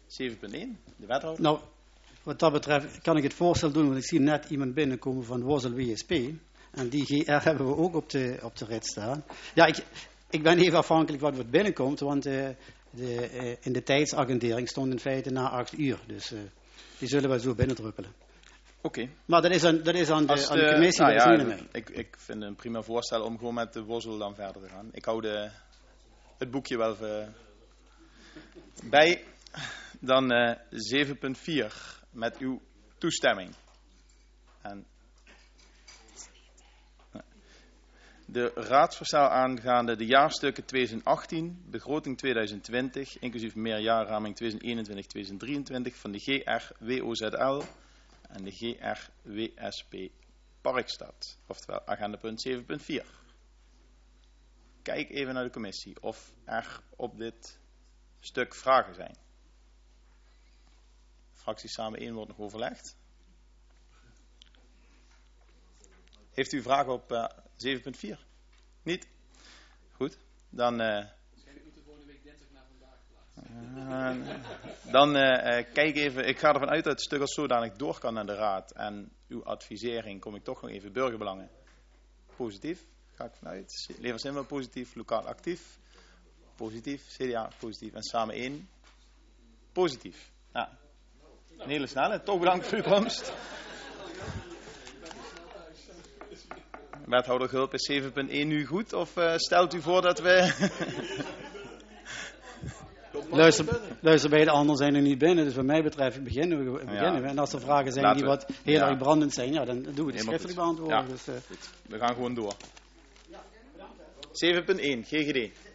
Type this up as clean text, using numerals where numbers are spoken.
7.1, de wethouder. Nou, wat dat betreft kan ik het voorstel doen, want ik zie net iemand binnenkomen van Worzel WSP. En die GR hebben we ook op de rit staan. Ja, ik ben even afhankelijk wat binnenkomt, want in de tijdsagendering stond in feite na 8 uur. Dus die zullen we zo binnendruppelen. Oké. Maar dat is aan de commissie. Nou ja, ik vind het een prima voorstel om gewoon met de Worzel dan verder te gaan. Ik hou het boekje wel bij. Dan 7.4 met uw toestemming. En de raadsvoorstel aangaande de jaarstukken 2018, begroting 2020, inclusief meerjaarraming 2021-2023 van de GR-WOZL en de GR-WSP Parkstad. Oftewel agendapunt 7.4. Kijk even naar de commissie of er op dit stuk vragen zijn. Fracties samen 1 wordt nog overlegd. Heeft u vragen op 7.4? Niet? Goed. Dan kijk even. Ik ga ervan uit dat het stuk als zodanig door kan naar de raad. En uw advisering kom ik toch nog even burgerbelangen. Positief. Ga ik vanuit. Leversimmer positief. Lokaal actief. Positief. CDA positief. En samen 1. Positief. Ja. Een hele snelle. Toch bedankt voor uw komst. Wethouder Gulp, is 7.1 nu goed? Of stelt u voor dat we... Luister, bij de anderen zijn er niet binnen. Dus wat mij betreft beginnen we. En als er vragen zijn die wat heel erg brandend zijn, ja, dan doen we het schriftelijk beantwoorden. Ja. Dus, we gaan gewoon door. 7.1, GGD.